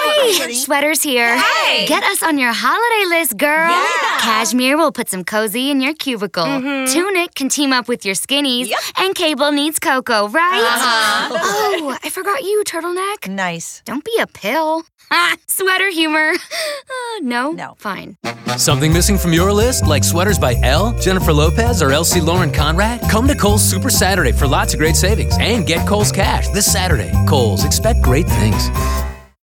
Hi! Sweater's here. Hi! Get us on your holiday list, girl. Yeah. Cashmere will put some cozy in your cubicle. Tunic can team up with your skinnies. Yep. And Cable needs cocoa, right? Oh, I forgot you, turtleneck. Nice. Don't be a pill. Sweater humor. No? No. Fine. Something missing from your list, like sweaters by Elle, Jennifer Lopez, or Elsie Lauren Conrad? Come to Kohl's Super Saturday for lots of great savings and get Kohl's Cash this Saturday. Kohl's, expect great things.